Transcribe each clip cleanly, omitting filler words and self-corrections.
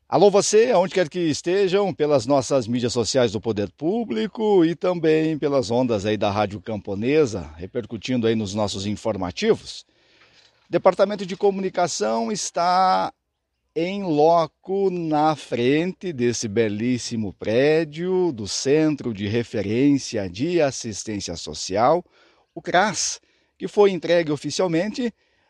Alô você, aonde quer que estejam, pelas nossas mídias sociais do Poder Público e também pelas ondas aí da Rádio Camponesa, repercutindo aí nos nossos informativos. O Departamento de Comunicação está em loco na frente desse belíssimo prédio do Centro de Referência de Assistência Social, o CRAS, que foi entregue oficialmente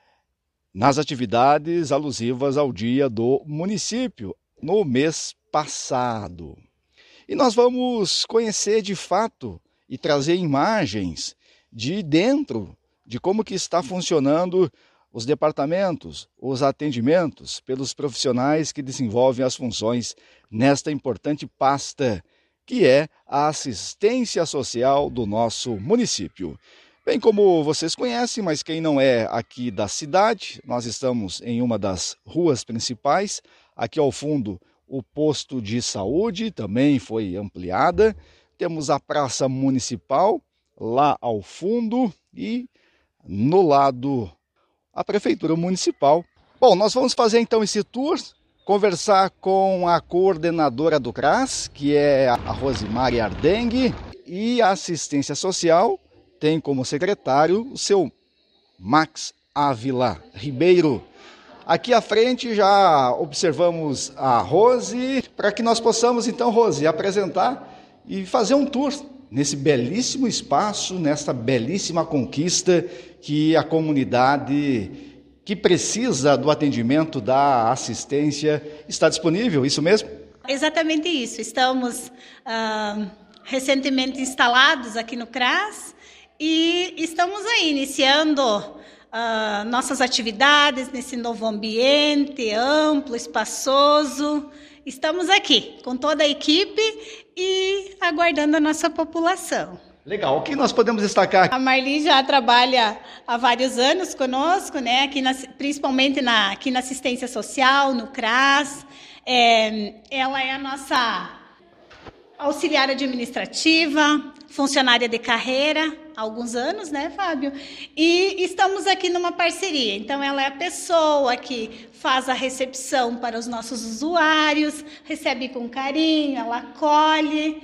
nas atividades alusivas ao Dia do Município, no mês passado. E nós vamos conhecer de fato e trazer imagens de dentro de como que está funcionando os departamentos, os atendimentos pelos profissionais que desenvolvem as funções nesta importante pasta, que é a assistência social do nosso município. Bem, como vocês conhecem, mas quem não é aqui da cidade, nós estamos em uma das ruas principais. Aqui ao fundo, o posto de saúde também foi ampliada. Temos a Praça Municipal lá ao fundo e no lado a Prefeitura Municipal. Bom, nós vamos fazer então esse tour, conversar com a coordenadora do CRAS, que é a Rosimari Ardengue, e a assistência social tem como secretário o seu Max Ávila Ribeiro. Aqui à frente já observamos a Rose, para que nós possamos então, Rose, apresentar e fazer um tour nesse belíssimo espaço, nesta belíssima conquista que a comunidade que precisa do atendimento da assistência está disponível, isso mesmo? Exatamente isso. Estamos recentemente instalados aqui no CRAS e estamos aí iniciando nossas atividades nesse novo ambiente amplo, espaçoso. Estamos aqui com toda a equipe e aguardando a nossa população. Legal, o que nós podemos destacar? A Marli já trabalha há vários anos conosco, né? Aqui principalmente aqui na assistência social, no CRAS. Ela é a nossa auxiliar administrativa, funcionária de carreira, há alguns anos, né, Fábio? E estamos aqui numa parceria. Então, ela é a pessoa que faz a recepção para os nossos usuários, recebe com carinho, ela acolhe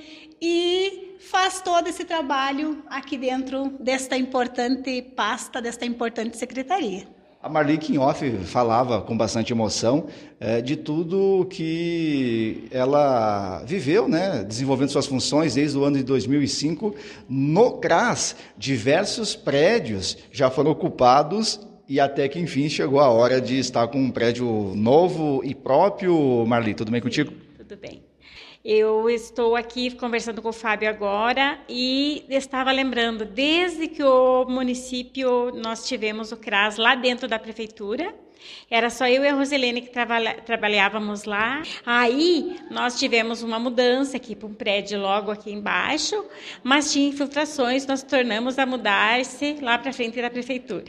e faz todo esse trabalho aqui dentro desta importante pasta, desta importante secretaria. A Marli Quinhoff falava com bastante emoção de tudo que ela viveu, né, desenvolvendo suas funções desde o ano de 2005 no CRAS. Diversos prédios já foram ocupados e até que, enfim, chegou a hora de estar com um prédio novo e próprio. Marli, tudo bem contigo? Tudo bem. Eu estou aqui conversando com o Fábio agora e estava lembrando, desde que o município, nós tivemos o CRAS lá dentro da prefeitura, era só eu e a Roselene que trabalhávamos lá. Aí nós tivemos uma mudança aqui para um prédio logo aqui embaixo, mas tinha infiltrações, nós tornamos a mudar-se lá para frente da prefeitura.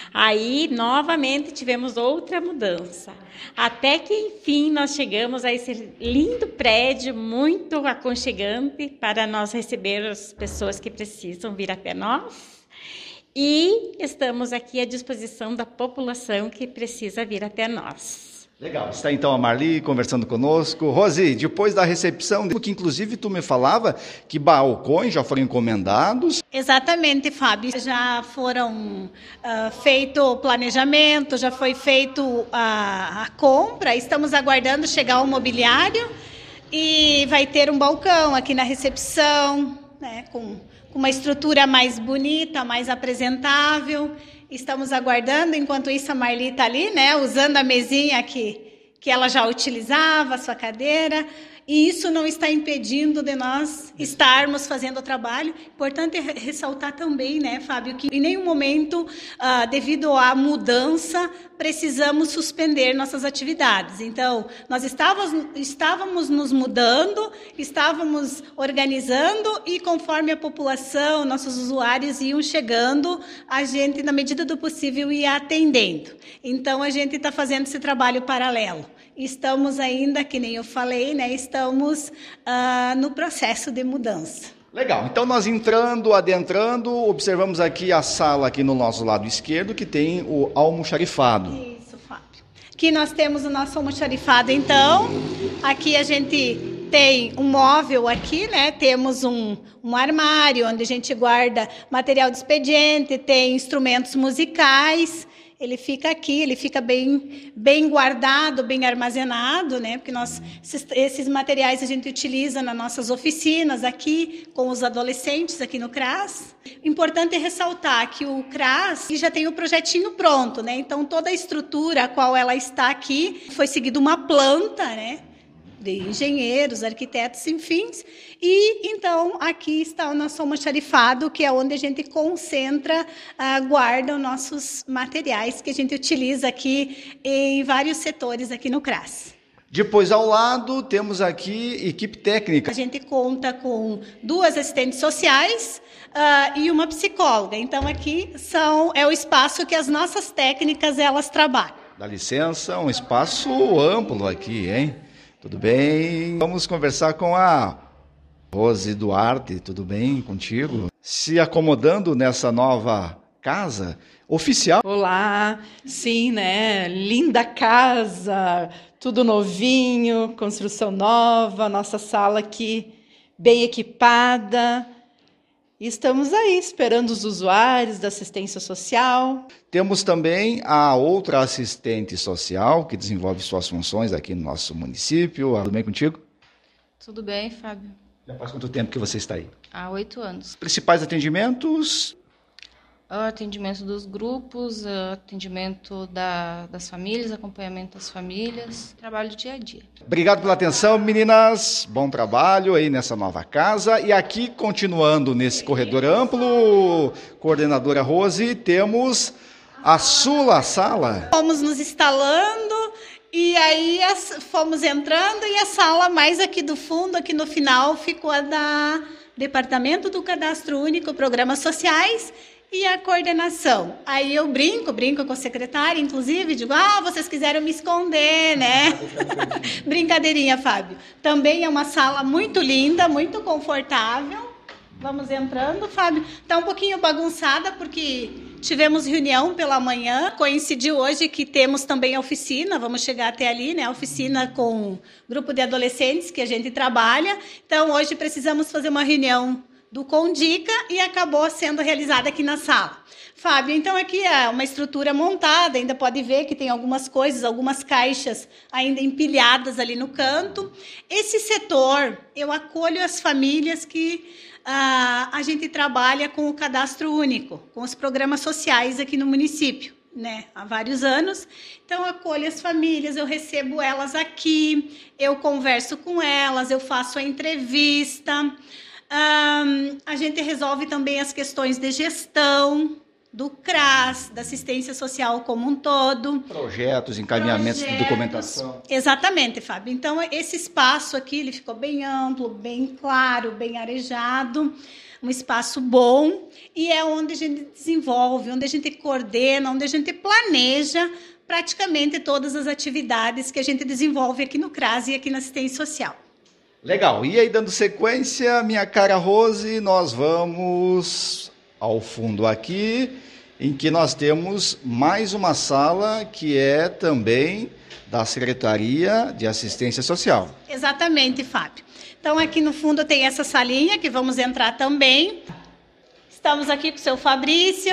Aí novamente tivemos outra mudança, até que enfim nós chegamos a esse lindo prédio, muito aconchegante para nós receber as pessoas que precisam vir até nós. E estamos aqui à disposição da população que precisa vir até nós. Legal. Está então a Marli conversando conosco. Rose, depois da recepção, que inclusive tu me falava que balcões já foram encomendados. Exatamente, Fábio. Já foram feito o planejamento, já foi feito a compra. Estamos aguardando chegar o mobiliário e vai ter um balcão aqui na recepção, né, com uma estrutura mais bonita, mais apresentável. Estamos aguardando, enquanto isso a Marli está ali, né, usando a mesinha que ela já utilizava, a sua cadeira, e isso não está impedindo de nós estarmos fazendo o trabalho. Importante ressaltar também, né, Fábio, que em nenhum momento, devido à mudança, precisamos suspender nossas atividades. Então, nós estávamos nos mudando, estávamos organizando e conforme a população, nossos usuários iam chegando, a gente, na medida do possível, ia atendendo. Então, a gente está fazendo esse trabalho paralelo. Estamos ainda, que nem eu falei, né, estamos no processo de mudança. Legal, então nós adentrando, observamos aqui a sala aqui no nosso lado esquerdo que tem o almoxarifado. Isso, Fábio. Aqui nós temos o nosso almoxarifado, então. Aqui a gente tem um móvel aqui, né? Temos um armário onde a gente guarda material de expediente, tem instrumentos musicais. Ele fica aqui, ele fica bem guardado, bem armazenado, né? Porque esses materiais a gente utiliza nas nossas oficinas aqui, com os adolescentes aqui no CRAS. Importante é ressaltar que o CRAS já tem o projetinho pronto, né? Então, toda a estrutura a qual ela está aqui foi seguida uma planta, né? De engenheiros, arquitetos, enfim. E, então, aqui está o nosso almoxarifado, que é onde a gente concentra, guarda os nossos materiais que a gente utiliza aqui em vários setores aqui no CRAS. Depois, ao lado, temos aqui equipe técnica. A gente conta com 2 assistentes sociais e uma psicóloga. Então, aqui é o espaço que as nossas técnicas elas trabalham. Dá licença, um espaço amplo aqui, hein? Tudo bem? Vamos conversar com a Rose Duarte. Tudo bem contigo? Se acomodando nessa nova casa oficial. Olá, sim, né? Linda casa, tudo novinho, construção nova, nossa sala aqui bem equipada. Estamos aí esperando os usuários da assistência social. Temos também a outra assistente social que desenvolve suas funções aqui no nosso município. Tudo bem contigo? Tudo bem, Fábio. Já faz quanto tempo que você está aí? Há 8 anos. Principais atendimentos? Atendimento dos grupos, atendimento das famílias, acompanhamento das famílias, trabalho dia a dia. Obrigado pela atenção, meninas. Bom trabalho aí nessa nova casa. E aqui, continuando nesse corredor amplo, coordenadora Rose, temos a Sula Sala. Fomos nos instalando e aí fomos entrando e a sala mais aqui do fundo, aqui no final, ficou a da Departamento do Cadastro Único, Programas Sociais, e a coordenação. Aí eu brinco com a secretária, inclusive, digo, vocês quiseram me esconder, né? Brincadeirinha, Fábio. Também é uma sala muito linda, muito confortável. Vamos entrando, Fábio. Está um pouquinho bagunçada, porque tivemos reunião pela manhã. Coincidiu hoje que temos também a oficina, vamos chegar até ali, né? A oficina com um grupo de adolescentes que a gente trabalha. Então, hoje precisamos fazer uma reunião do Condica e acabou sendo realizada aqui na sala. Fábio, então aqui é uma estrutura montada, ainda pode ver que tem algumas coisas, algumas caixas ainda empilhadas ali no canto. Esse setor, eu acolho as famílias que a gente trabalha com o cadastro único, com os programas sociais aqui no município, né, há vários anos. Então, eu acolho as famílias, eu recebo elas aqui, eu converso com elas, eu faço a entrevista. A gente resolve também as questões de gestão do CRAS, da assistência social como um todo. Projetos, encaminhamentos de documentação. Exatamente, Fábio. Então, esse espaço aqui ele ficou bem amplo, bem claro, bem arejado, um espaço bom, e é onde a gente desenvolve, onde a gente coordena, onde a gente planeja praticamente todas as atividades que a gente desenvolve aqui no CRAS e aqui na assistência social. Legal. E aí, dando sequência, minha cara Rose, nós vamos ao fundo aqui, em que nós temos mais uma sala que é também da Secretaria de Assistência Social. Exatamente, Fábio. Então, aqui no fundo tem essa salinha que vamos entrar também. Estamos aqui com o seu Fabrício.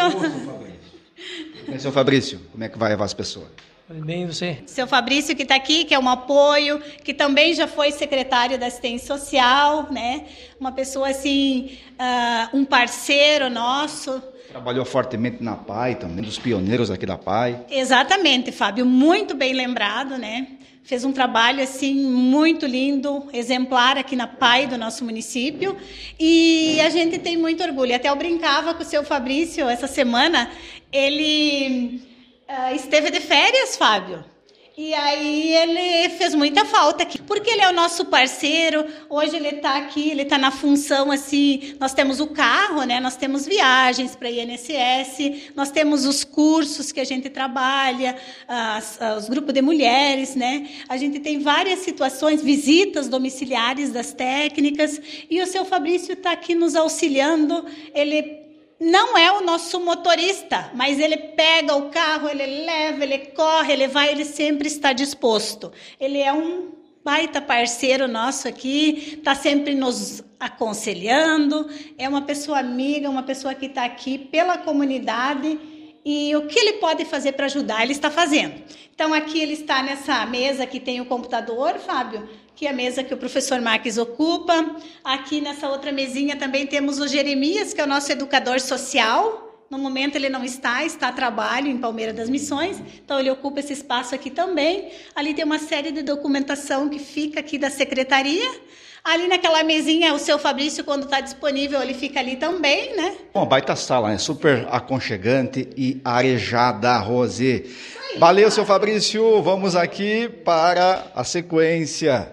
Seu Fabrício, como é que vai levar as pessoas? Bem, você? Seu Fabrício que está aqui, que é um apoio, que também já foi secretário da assistência social, né? Uma pessoa assim, um parceiro nosso. Trabalhou fortemente na PAI também, dos pioneiros aqui da PAI. Exatamente, Fábio, muito bem lembrado, né? Fez um trabalho assim muito lindo, exemplar aqui na PAI do nosso município, e a gente tem muito orgulho. Até eu brincava com o seu Fabrício essa semana, ele esteve de férias, Fábio. E aí ele fez muita falta aqui, porque ele é o nosso parceiro. Hoje ele está aqui, ele está na função assim, nós temos o carro, né? Nós temos viagens para a INSS, nós temos os cursos que a gente trabalha, os grupos de mulheres, né? A gente tem várias situações, visitas domiciliares das técnicas, e o seu Fabrício está aqui nos auxiliando. Ele não é o nosso motorista, mas ele pega o carro, ele leva, ele corre, ele vai, ele sempre está disposto. Ele é um baita parceiro nosso aqui, está sempre nos aconselhando, é uma pessoa amiga, uma pessoa que está aqui pela comunidade, e o que ele pode fazer para ajudar, ele está fazendo. Então, aqui ele está nessa mesa que tem o computador, Fábio, que é a mesa que o professor Marques ocupa. Aqui nessa outra mesinha também temos o Jeremias, que é o nosso educador social. No momento ele não está a trabalho em Palmeira das Missões, então ele ocupa esse espaço aqui também. Ali tem uma série de documentação que fica aqui da secretaria. Ali naquela mesinha, o seu Fabrício, quando está disponível, ele fica ali também, né? Uma baita sala, né? Super aconchegante e arejada, Rose. Valeu, seu Fabrício. Vamos aqui para a sequência.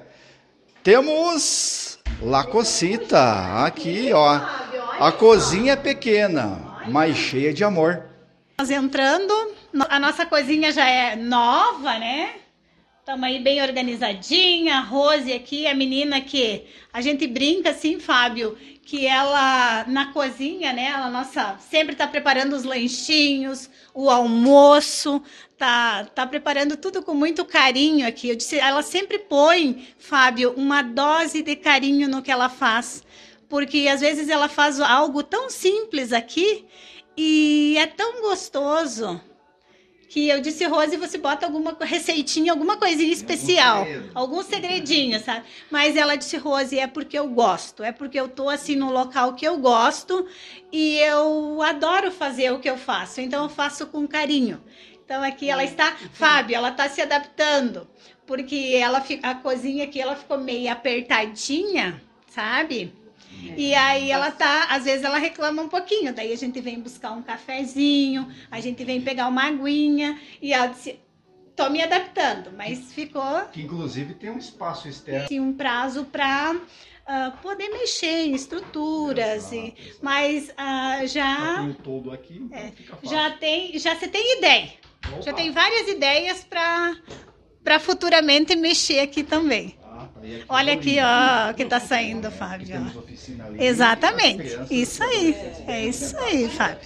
Temos La Cosita. Aqui, ó. A cozinha é pequena, mas cheia de amor. Nós entrando, a nossa cozinha já é nova, né? Estamos aí bem organizadinha, a Rose aqui, a menina que a gente brinca assim, Fábio, que ela na cozinha, né, ela sempre está preparando os lanchinhos, o almoço, tá preparando tudo com muito carinho aqui. Eu disse, ela sempre põe, Fábio, uma dose de carinho no que ela faz, porque às vezes ela faz algo tão simples aqui e é tão gostoso. Que eu disse, Rose, você bota alguma receitinha, alguma coisinha especial, algum segredinho, sabe? Mas ela disse, Rose, é porque eu gosto, é porque eu tô assim no local que eu gosto e eu adoro fazer o que eu faço, então eu faço com carinho. Então aqui ela está, Fábio, ela está se adaptando, porque a cozinha aqui ela ficou meio apertadinha, sabe? E aí ela às vezes ela reclama um pouquinho, daí a gente vem buscar um cafezinho, a gente vem pegar uma aguinha, e ela disse, tô me adaptando, mas ficou... Que inclusive tem um espaço externo. Tem um prazo para poder mexer em estruturas, mas já tem o todo aqui, fica fácil. Já você tem ideia, já tem várias ideias para futuramente mexer aqui também. Olha aqui, ó, que tá saindo, Fábio. Exatamente. Isso aí. É isso aí, Fábio.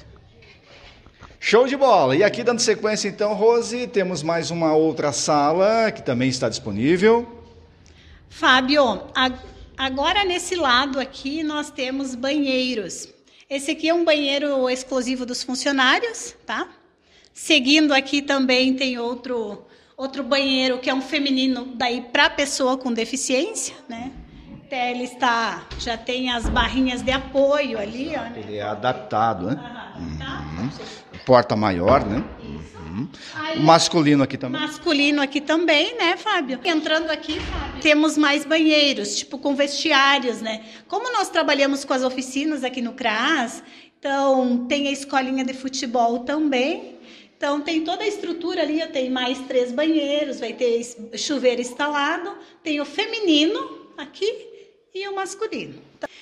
Show de bola. E aqui dando sequência então, Rose, temos mais uma outra sala que também está disponível. Fábio, agora nesse lado aqui nós temos banheiros. Esse aqui é um banheiro exclusivo dos funcionários, tá? Seguindo aqui também tem outro banheiro que é um feminino daí para pessoa com deficiência, né? Até ele já tem as barrinhas de apoio ali, ó, né? Ele é adaptado, né? Tá? Porta maior, né? Aí, masculino aqui também. Masculino aqui também, né, Fábio? Entrando aqui, Fábio, temos mais banheiros, tipo com vestiários, né? Como nós trabalhamos com as oficinas aqui no CRAS, então tem a escolinha de futebol também. Então, tem toda a estrutura ali, tem mais 3 banheiros, vai ter chuveiro instalado, tem o feminino aqui e o masculino.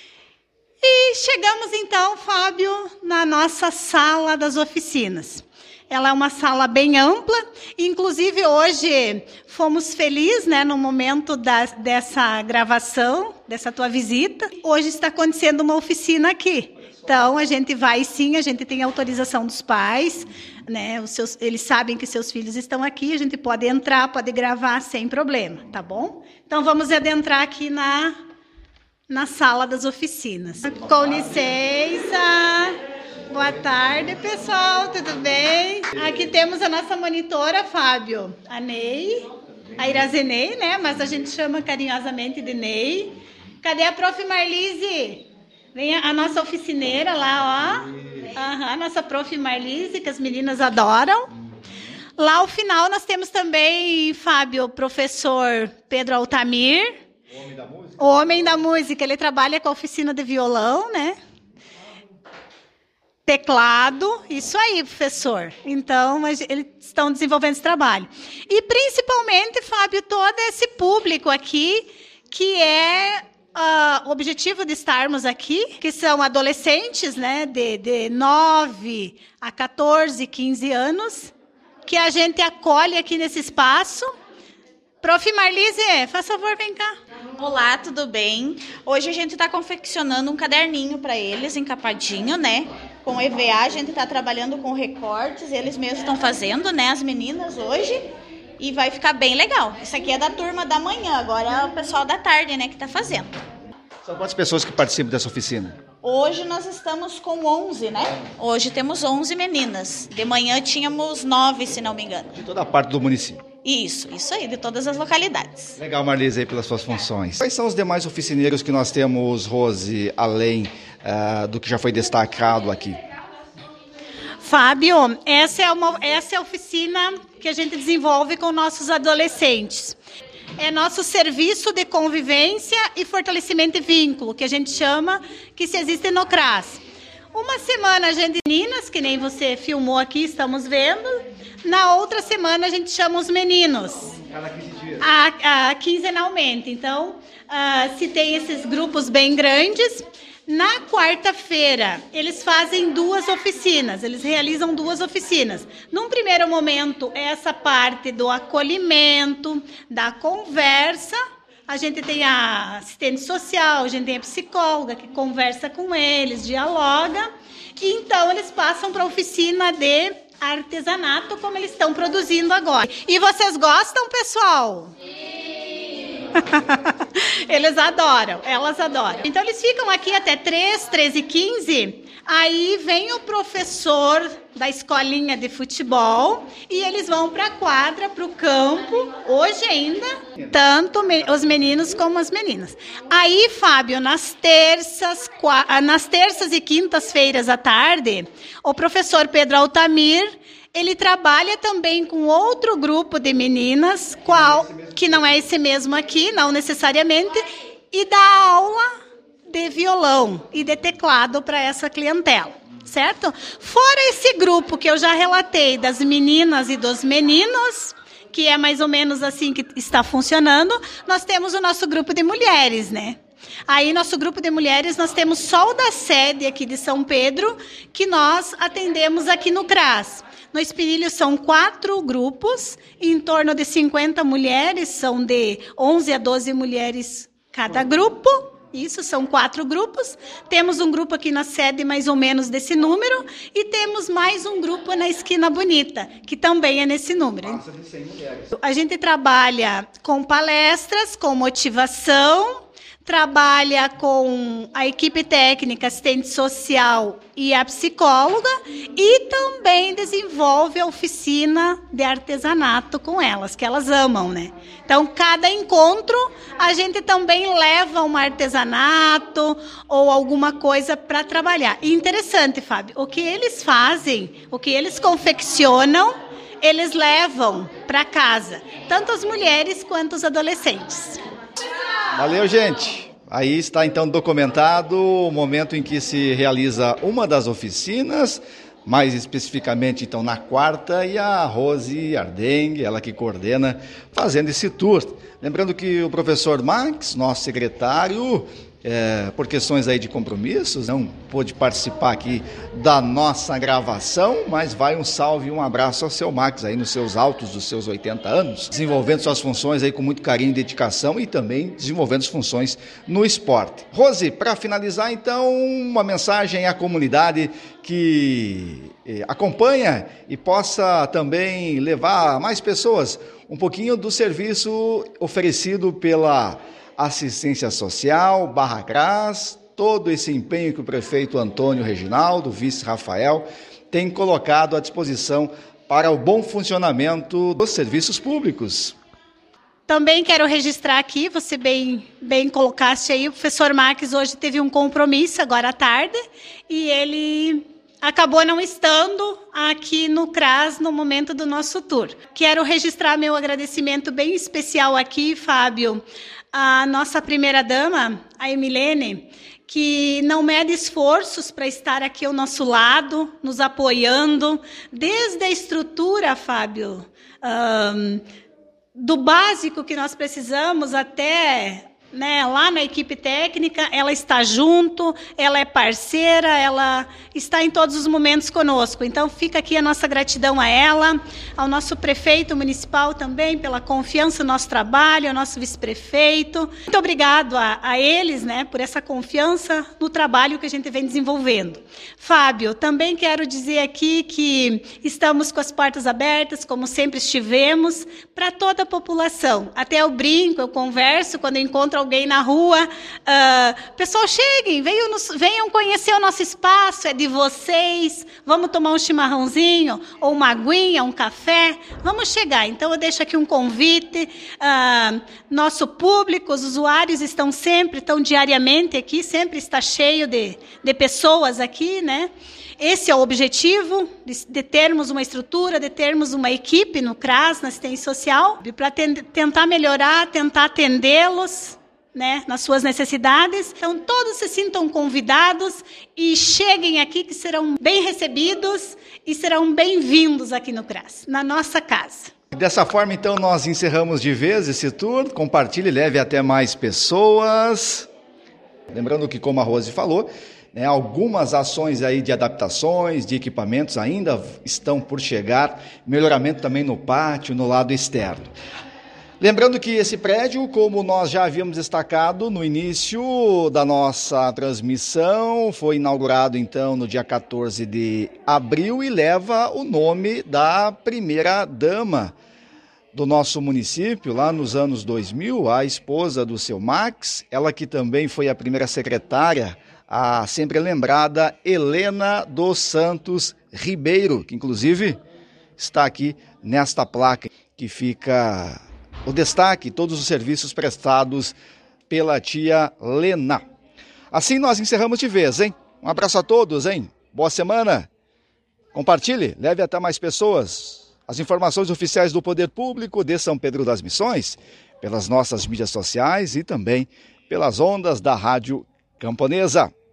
E chegamos então, Fábio, na nossa sala das oficinas. Ela é uma sala bem ampla, inclusive hoje fomos felizes, né, no momento dessa gravação, dessa tua visita. Hoje está acontecendo uma oficina aqui. Então, a gente vai sim, a gente tem autorização dos pais, né? Eles sabem que seus filhos estão aqui, a gente pode entrar, pode gravar sem problema, tá bom? Então, vamos adentrar aqui na sala das oficinas. Com licença. Boa tarde, pessoal, tudo bem? Aqui temos a nossa monitora, Fábio, a Ney, a Irazenei, né? Mas a gente chama carinhosamente de Ney. Cadê a prof. Marlise? Vem a nossa oficineira lá, ó. A nossa prof. Marlise, que as meninas adoram. Lá ao final nós temos também, Fábio, o professor Pedro Altamir. O homem da música? O homem da música. Ele trabalha com a oficina de violão, né? Teclado, isso aí, professor. Então, eles estão desenvolvendo esse trabalho. E, principalmente, Fábio, todo esse público aqui, que é o objetivo de estarmos aqui, que são adolescentes, né, de 9 a 14, 15 anos, que a gente acolhe aqui nesse espaço. Prof. Marlise, faz favor, vem cá. Olá, tudo bem? Hoje a gente está confeccionando um caderninho para eles, encapadinho, né? Com o EVA, a gente está trabalhando com recortes, eles mesmos estão fazendo, né, as meninas hoje, e vai ficar bem legal. Isso aqui é da turma da manhã, agora é o pessoal da tarde, né, que está fazendo. São quantas pessoas que participam dessa oficina? Hoje nós estamos com 11, né? Hoje temos 11 meninas. De manhã tínhamos 9, se não me engano. De toda a parte do município. Isso aí, de todas as localidades. Legal, Marlise, aí pelas suas funções. Quais são os demais oficineiros que nós temos, Rose, além do que já foi destacado aqui? Fábio, essa é a oficina que a gente desenvolve com nossos adolescentes. É nosso serviço de convivência e fortalecimento de vínculo, que a gente chama, que se existe no CRAS. Uma semana a gente meninas, que nem você filmou aqui, estamos vendo. Na outra semana a gente chama os meninos. Cada 15 dias. Quinzenalmente. Então, se tem esses grupos bem grandes. Na quarta-feira, eles fazem 2 oficinas, eles realizam 2 oficinas. Num primeiro momento, essa parte do acolhimento, da conversa. A gente tem a assistente social, a gente tem a psicóloga que conversa com eles, dialoga. E então, eles passam para a oficina de artesanato, como eles estão produzindo agora. E vocês gostam, pessoal? Sim! Eles adoram, elas adoram. Então, eles ficam aqui até 13h15. Aí vem o professor da escolinha de futebol e eles vão para a quadra, para o campo, hoje ainda, tanto os meninos como as meninas. Aí, Fábio, nas terças e quintas-feiras à tarde, o professor Pedro Altamir, ele trabalha também com outro grupo de meninas, que não é esse mesmo aqui, não necessariamente, e dá aula de violão e de teclado para essa clientela, certo? Fora esse grupo que eu já relatei das meninas e dos meninos, que é mais ou menos assim que está funcionando, nós temos o nosso grupo de mulheres, né? Aí, nosso grupo de mulheres, nós temos só o da sede aqui de São Pedro, que nós atendemos aqui no CRAS. No Espinilho são 4 grupos, em torno de 50 mulheres, são de 11 a 12 mulheres cada grupo. Isso, são 4 grupos. Temos um grupo aqui na sede, mais ou menos desse número, e temos mais um grupo na Esquina Bonita, que também é nesse número. A gente trabalha com palestras, com motivação, trabalha com a equipe técnica, assistente social e a psicóloga, e também desenvolve a oficina de artesanato com elas, que elas amam, né? Então, cada encontro, a gente também leva um artesanato ou alguma coisa para trabalhar. E interessante, Fábio, o que eles fazem, o que eles confeccionam, eles levam para casa, tanto as mulheres quanto os adolescentes. Valeu, gente. Aí está então documentado o momento em que se realiza uma das oficinas, mais especificamente então na quarta, e a Rose Ardengue, ela que coordena, fazendo esse tour. Lembrando que o professor Max, nosso secretário, por questões aí de compromissos, não pôde participar aqui da nossa gravação, mas vai um salve e um abraço ao seu Max aí nos seus altos dos seus 80 anos, desenvolvendo suas funções aí com muito carinho e dedicação e também desenvolvendo as funções no esporte. Rose, para finalizar então, uma mensagem à comunidade que acompanha e possa também levar a mais pessoas um pouquinho do serviço oferecido pela assistência social, /CRAS, todo esse empenho que o prefeito Antônio Reginaldo, o vice Rafael, tem colocado à disposição para o bom funcionamento dos serviços públicos. Também quero registrar aqui, você bem colocaste aí, o professor Marques hoje teve um compromisso agora à tarde e ele acabou não estando aqui no CRAS no momento do nosso tour. Quero registrar meu agradecimento bem especial aqui, Fábio, a nossa primeira-dama, a Emilene, que não mede esforços para estar aqui ao nosso lado, nos apoiando, desde a estrutura, Fábio, do básico que nós precisamos até né, lá na equipe técnica, ela está junto, ela é parceira, ela está em todos os momentos conosco. Então, fica aqui a nossa gratidão a ela, ao nosso prefeito municipal também, pela confiança no nosso trabalho, ao nosso vice-prefeito. Muito obrigado a eles, né, por essa confiança no trabalho que a gente vem desenvolvendo. Fábio, também quero dizer aqui que estamos com as portas abertas, como sempre estivemos, para toda a população. Até eu brinco, eu converso, quando eu encontro alguém na rua, pessoal, cheguem, venham conhecer o nosso espaço, é de vocês, vamos tomar um chimarrãozinho, ou uma aguinha, um café, vamos chegar. Então, eu deixo aqui um convite, nosso público, os usuários estão diariamente aqui, sempre está cheio de pessoas aqui, né? Esse é o objetivo, de termos uma estrutura, de termos uma equipe no CRAS, na assistência social, para tentar melhorar, tentar atendê-los, né, nas suas necessidades. Então, todos se sintam convidados e cheguem aqui, que serão bem recebidos e serão bem-vindos aqui no CRAS, na nossa casa. Dessa forma, então, nós encerramos de vez esse tour. Compartilhe e leve até mais pessoas. Lembrando que, como a Rose falou, né, algumas ações aí de adaptações, de equipamentos ainda estão por chegar, melhoramento também no pátio, no lado externo. Lembrando que esse prédio, como nós já havíamos destacado no início da nossa transmissão, foi inaugurado então no dia 14 de abril e leva o nome da primeira-dama do nosso município, lá nos anos 2000, a esposa do seu Max, ela que também foi a primeira secretária, a sempre lembrada Helena dos Santos Ribeiro, que inclusive está aqui nesta placa que fica o destaque, todos os serviços prestados pela tia Lena. Assim nós encerramos de vez, hein? Um abraço a todos, hein? Boa semana. Compartilhe, leve até mais pessoas as informações oficiais do Poder Público de São Pedro das Missões, pelas nossas mídias sociais e também pelas ondas da Rádio Camponesa.